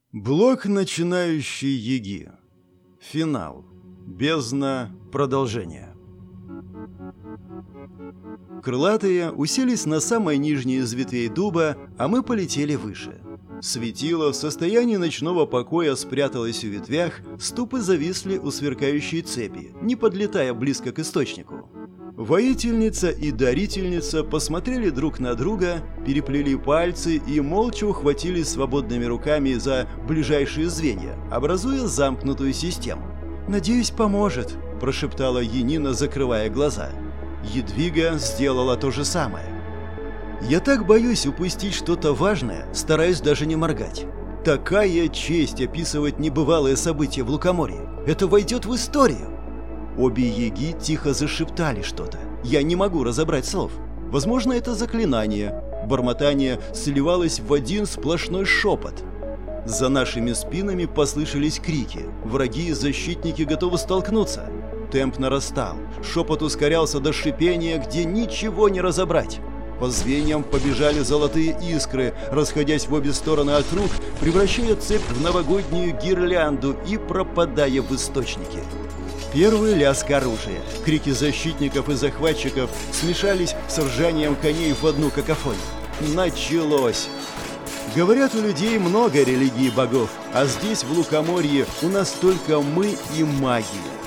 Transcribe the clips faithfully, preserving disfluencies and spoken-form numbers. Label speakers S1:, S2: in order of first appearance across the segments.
S1: Блок начинающей Яги. Финал. Бездна. Продолжение. Крылатые уселись на самой нижней из ветвей дуба, а мы полетели выше. Светило в состоянии ночного покоя спряталось в ветвях, ступы зависли у сверкающей цепи, не подлетая близко к источнику. Воительница и дарительница посмотрели друг на друга, переплели пальцы и молча ухватились свободными руками за ближайшие звенья, образуя замкнутую систему. «Надеюсь, поможет», – прошептала Янина, закрывая глаза. Едвига сделала то же самое. «Я так боюсь упустить что-то важное, стараюсь даже не моргать. Такая честь описывать небывалые события в Лукоморье. Это войдет в историю». Обе яги тихо зашептали что-то. Я не могу разобрать слов. Возможно, это заклинание. Бормотание сливалось в один сплошной шепот. За нашими спинами послышались крики. Враги и защитники готовы столкнуться. Темп нарастал. Шепот ускорялся до шипения, где ничего не разобрать. По звеньям побежали золотые искры, расходясь в обе стороны от рук, превращая цепь в новогоднюю гирлянду и пропадая в источнике. Первый лязг оружия. Крики защитников и захватчиков смешались с ржанием коней в одну какофонию. Началось! Говорят, у людей много религий богов, а здесь, в Лукоморье, у нас только мы и магия.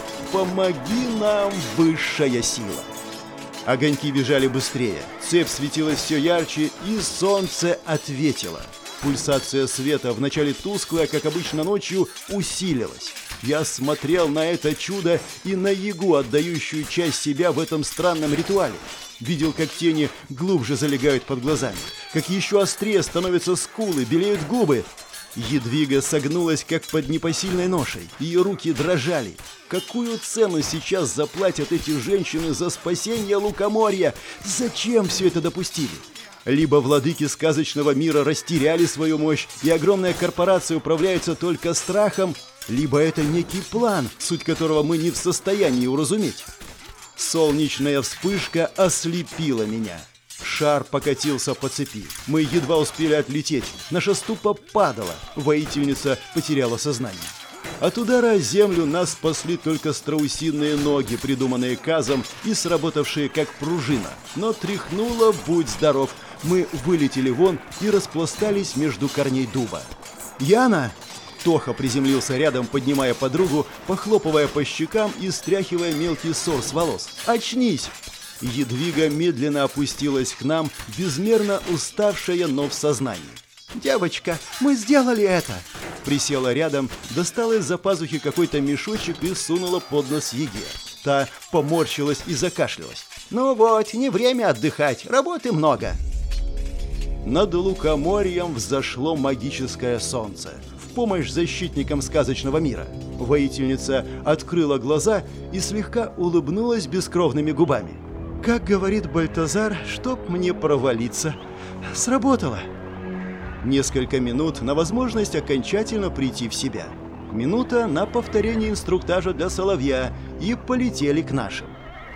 S1: Помоги нам, высшая сила! Огоньки бежали быстрее, цепь светилась все ярче, и солнце ответило. Пульсация света, вначале тусклая, как обычно ночью, усилилась. Я смотрел на это чудо и на ягу, отдающую часть себя в этом странном ритуале. Видел, как тени глубже залегают под глазами, как еще острее становятся скулы, белеют губы. Едвига согнулась, как под непосильной ношей. Ее руки дрожали. Какую цену сейчас заплатят эти женщины за спасение Лукоморья? Зачем все это допустили? Либо владыки сказочного мира растеряли свою мощь, и огромная корпорация управляется только страхом, либо это некий план, суть которого мы не в состоянии уразуметь. Солнечная вспышка ослепила меня. Шар покатился по цепи. Мы едва успели отлететь. Наша ступа падала. Воительница потеряла сознание. От удара о землю нас спасли только страусиные ноги, придуманные Казом и сработавшие как пружина. Но тряхнуло, будь здоров. Мы вылетели вон и распластались между корней дуба. «Яна!» Тоха приземлился рядом, поднимая подругу, похлопывая по щекам и стряхивая мелкий сор с волос. «Очнись!» Едвига медленно опустилась к нам, безмерно уставшая, но в сознании. «Девочка, мы сделали это!» Присела рядом, достала из-за пазухи какой-то мешочек и сунула под нос Еге. Та поморщилась и закашлялась. «Ну вот, не время отдыхать, работы много!» Над Лукоморьем взошло магическое солнце. В помощь защитникам сказочного мира. Воительница открыла глаза и слегка улыбнулась бескровными губами. «Как говорит Бальтазар, чтоб мне провалиться. Сработало!» Несколько минут на возможность окончательно прийти в себя. Минута на повторение инструктажа для соловья, и полетели к нашим.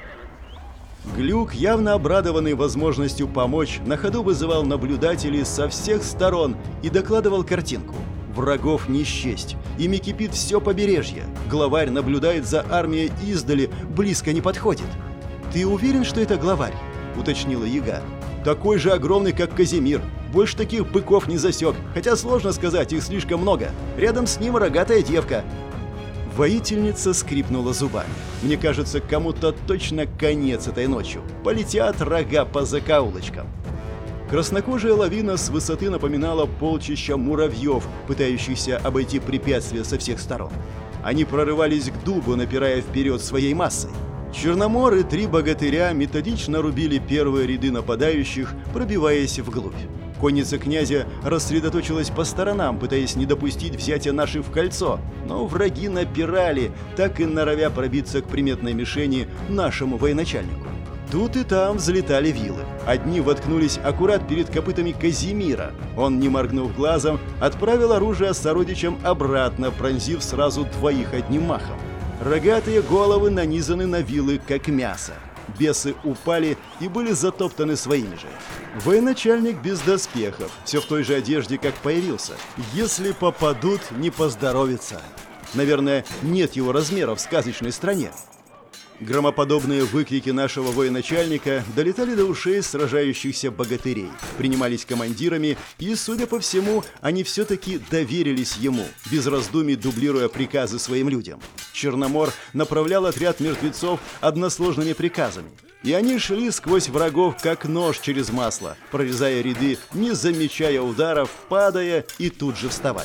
S1: Глюк, явно обрадованный возможностью помочь, на ходу вызывал наблюдателей со всех сторон и докладывал картинку. Врагов не счесть. Ими кипит все побережье. Главарь наблюдает за армией издали, близко не подходит. «Ты уверен, что это главарь?» – уточнила Яга. «Такой же огромный, как Казимир. Больше таких быков не засек, хотя сложно сказать, их слишком много. Рядом с ним рогатая девка». Воительница скрипнула зубами. Мне кажется, кому-то точно конец этой ночью. Полетят рога по закоулочкам. Краснокожая лавина с высоты напоминала полчища муравьев, пытающихся обойти препятствия со всех сторон. Они прорывались к дубу, напирая вперед своей массой. Черномор и три богатыря методично рубили первые ряды нападающих, пробиваясь вглубь. Конница князя рассредоточилась по сторонам, пытаясь не допустить взятия наших в кольцо, но враги напирали, так и норовя пробиться к приметной мишени нашему военачальнику. Тут и там взлетали вилы. Одни воткнулись аккурат перед копытами Казимира. Он, не моргнув глазом, отправил оружие с сородичем обратно, пронзив сразу двоих одним махом. Рогатые головы нанизаны на вилы, как мясо. Бесы упали и были затоптаны своими же. Военачальник без доспехов, все в той же одежде, как появился. Если попадут, не поздоровится. Наверное, нет его размеров в сказочной стране. Громоподобные выкрики нашего военачальника долетали до ушей сражающихся богатырей, принимались командирами, и, судя по всему, они все-таки доверились ему, без раздумий дублируя приказы своим людям. Черномор направлял отряд мертвецов односложными приказами, и они шли сквозь врагов, как нож через масло, прорезая ряды, не замечая ударов, падая и тут же вставая.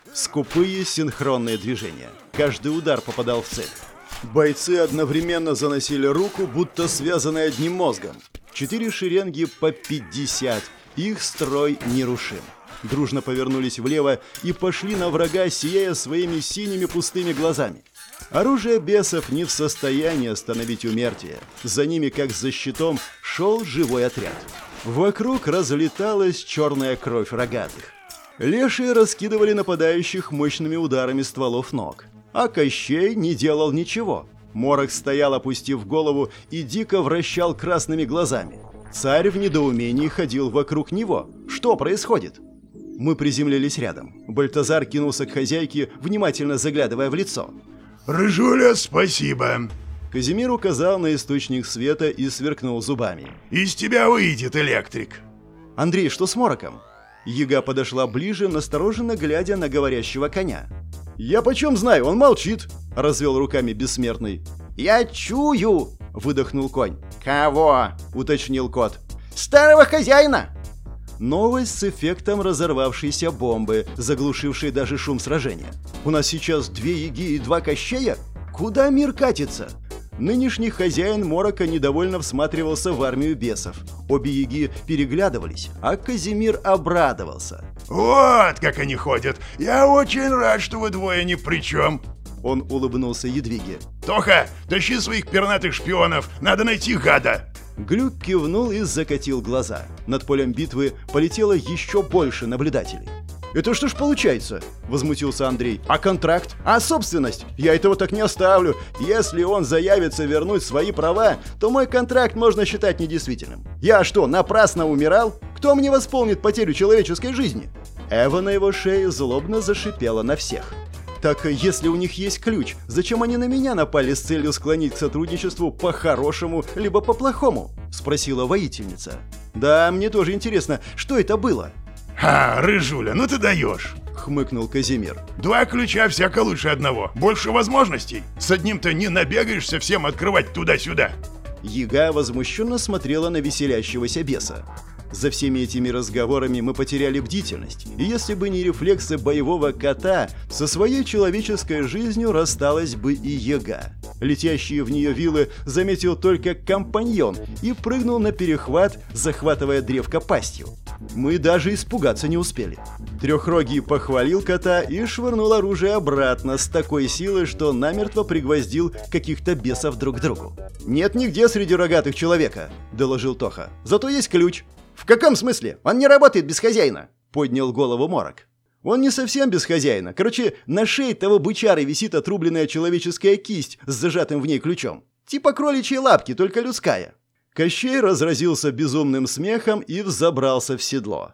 S1: Скупые синхронные движения. Каждый удар попадал в цель. Бойцы одновременно заносили руку, будто связанные одним мозгом. Четыре шеренги по пятьдесят. Их строй нерушим. Дружно повернулись влево и пошли на врага, сияя своими синими пустыми глазами. Оружие бесов не в состоянии остановить умертвие. За ними, как за щитом, шел живой отряд. Вокруг разлеталась черная кровь рогатых. Лешие раскидывали нападающих мощными ударами стволов ног. А Кощей не делал ничего. Морок стоял, опустив голову, и дико вращал красными глазами. Царь в недоумении ходил вокруг него. Что происходит? Мы приземлились рядом. Бальтазар кинулся к хозяйке, внимательно заглядывая в лицо.
S2: «Рыжуля, спасибо!»
S1: Казимир указал на источник света и сверкнул зубами.
S2: «Из тебя выйдет электрик!»
S1: «Андрей, что с Мороком?» Яга подошла ближе, настороженно глядя на говорящего коня. «Я почем знаю, он молчит!» – развел руками бессмертный. «Я чую!» – выдохнул конь. «Кого?» – уточнил кот. «Старого хозяина!» Новость с эффектом разорвавшейся бомбы, заглушившей даже шум сражения. «У нас сейчас две яги и два Кощея? Куда мир катится?» Нынешний хозяин Морока недовольно всматривался в армию бесов. Обе яги переглядывались, а Казимир обрадовался.
S2: «Вот как они ходят! Я очень рад, что вы двое ни при чем!»
S1: Он улыбнулся Едвиге.
S2: «Тоха, тащи своих пернатых шпионов! Надо найти гада!»
S1: Глюк кивнул и закатил глаза. Над полем битвы полетело еще больше наблюдателей. «Это что ж получается?» – возмутился Андрей. «А контракт? А собственность? Я этого так не оставлю. Если он заявится вернуть свои права, то мой контракт можно считать недействительным. Я что, напрасно умирал? Кто мне восполнит потерю человеческой жизни?» Эва на его шее злобно зашипела на всех. «Так если у них есть ключ, зачем они на меня напали с целью склонить к сотрудничеству по-хорошему либо по-плохому?» – спросила воительница. «Да, мне тоже интересно, что это было?»
S2: «Ха, Рыжуля, ну ты даешь!» —
S1: хмыкнул Казимир.
S2: «Два ключа всяко лучше одного. Больше возможностей. С одним-то не набегаешься всем открывать туда-сюда».
S1: Яга возмущенно смотрела на веселящегося беса. За всеми этими разговорами мы потеряли бдительность, и если бы не рефлексы боевого кота, со своей человеческой жизнью рассталась бы и Яга. Летящие в нее вилы заметил только компаньон и прыгнул на перехват, захватывая древко пастью. Мы даже испугаться не успели. Трехрогий похвалил кота и швырнул оружие обратно с такой силой, что намертво пригвоздил каких-то бесов друг к другу. «Нет нигде среди рогатых человека», — доложил Тоха. «Зато есть ключ». «В каком смысле? Он не работает без хозяина», — поднял голову Морок. «Он не совсем без хозяина. Короче, на шее того бычары висит отрубленная человеческая кисть с зажатым в ней ключом. Типа кроличьей лапки, только людская». Кощей разразился безумным смехом и взобрался в седло.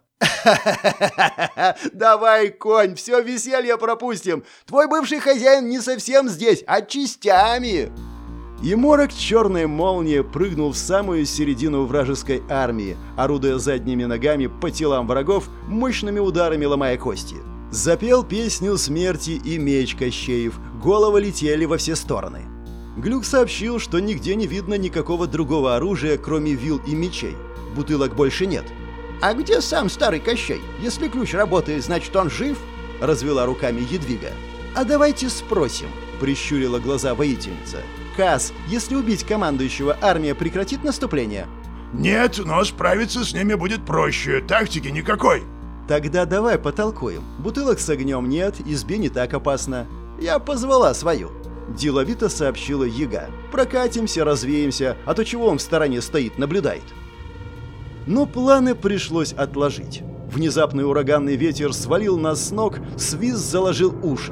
S1: «Давай, конь, все веселье пропустим. Твой бывший хозяин не совсем здесь, а частями». И Морок черной молнией прыгнул в самую середину вражеской армии, орудуя задними ногами по телам врагов, мощными ударами ломая кости. Запел песню смерти и меч Кощеев, головы летели во все стороны. Глюк сообщил, что нигде не видно никакого другого оружия, кроме вил и мечей. Бутылок больше нет. «А где сам старый Кощей? Если ключ работает, значит он жив?» – развела руками Едвига. «А давайте спросим», – прищурила глаза воительница. «Каз, если убить командующего, армия прекратит наступление?»
S2: «Нет, но справиться с ними будет проще. Тактики никакой».
S1: «Тогда давай потолкуем. Бутылок с огнем нет, избе не так опасно. Я позвала свою», – деловито сообщила Яга. «Прокатимся, развеемся, а то чего он в стороне стоит, наблюдает». Но планы пришлось отложить. Внезапный ураганный ветер свалил нас с ног, свист заложил уши.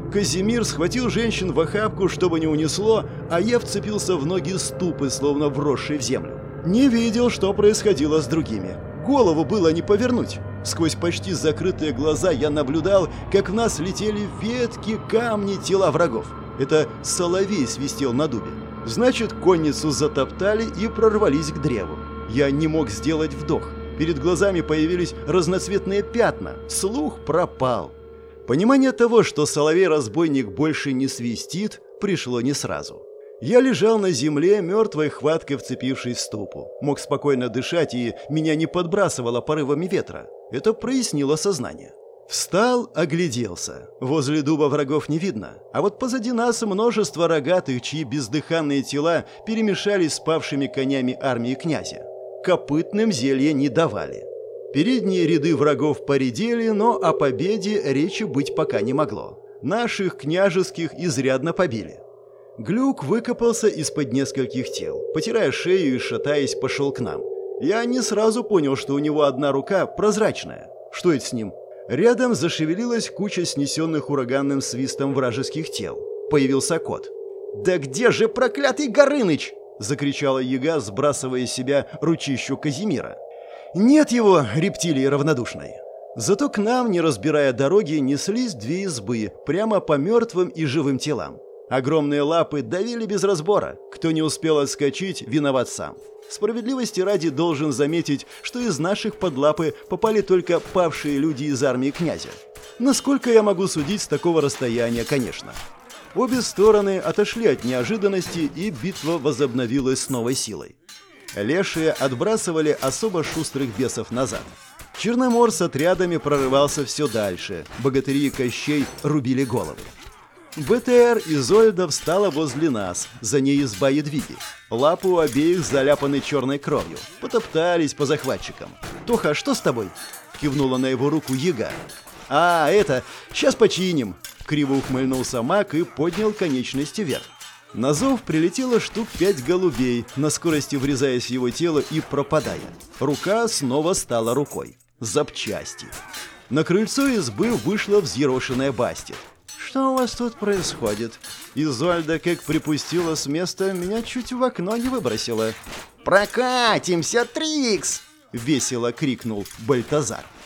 S1: Казимир схватил женщин в охапку, чтобы не унесло, а я вцепился в ноги ступы, словно вросший в землю. Не видел, что происходило с другими. Голову было не повернуть. Сквозь почти закрытые глаза я наблюдал, как в нас летели ветки, камни, тела врагов. Это соловей свистел на дубе. Значит, конницу затоптали и прорвались к древу. Я не мог сделать вдох. Перед глазами появились разноцветные пятна. Слух пропал. Понимание того, что соловей-разбойник больше не свистит, пришло не сразу. Я лежал на земле, мертвой хваткой вцепившись в ступу. Мог спокойно дышать, и меня не подбрасывало порывами ветра. Это прояснило сознание. Встал, огляделся. Возле дуба врагов не видно. А вот позади нас множество рогатых, чьи бездыханные тела перемешались с павшими конями армии князя. Копытным зелья не давали. Передние ряды врагов поредели, но о победе речи быть пока не могло. Наших княжеских изрядно побили. Глюк выкопался из-под нескольких тел. Потирая шею и шатаясь, пошел к нам. Я не сразу понял, что у него одна рука прозрачная. Что это с ним? Рядом зашевелилась куча снесенных ураганным свистом вражеских тел. Появился кот. «Да где же проклятый Горыныч?» — закричала яга, сбрасывая с себя ручищу Казимира. «Нет его, рептилии равнодушной!» Зато к нам, не разбирая дороги, неслись две избы, прямо по мертвым и живым телам. Огромные лапы давили без разбора. Кто не успел отскочить, виноват сам. Справедливости ради должен заметить, что из наших под лапы попали только павшие люди из армии князя. Насколько я могу судить с такого расстояния, конечно. Обе стороны отошли от неожиданности, и битва возобновилась с новой силой. Лешие отбрасывали особо шустрых бесов назад. Черномор с отрядами прорывался все дальше. Богатыри и Кощей рубили головы. БТР Изольда встала возле нас, за ней изба Едвиги. Лапы у обеих заляпаны черной кровью. Потоптались по захватчикам. «Тоха, что с тобой?» — кивнула на его руку яга. «А, это, сейчас починим!» — криво ухмыльнулся маг и поднял конечности вверх. На зов прилетело штук пять голубей, на скорости врезаясь в его тело и пропадая. Рука снова стала рукой. Запчасти. На крыльцо избы вышла взъерошенная Басти. «Что у вас тут происходит?» Изольда, как припустила с места, меня чуть в окно не выбросила. «Прокатимся, Трикс!» — весело крикнул Бальтазар.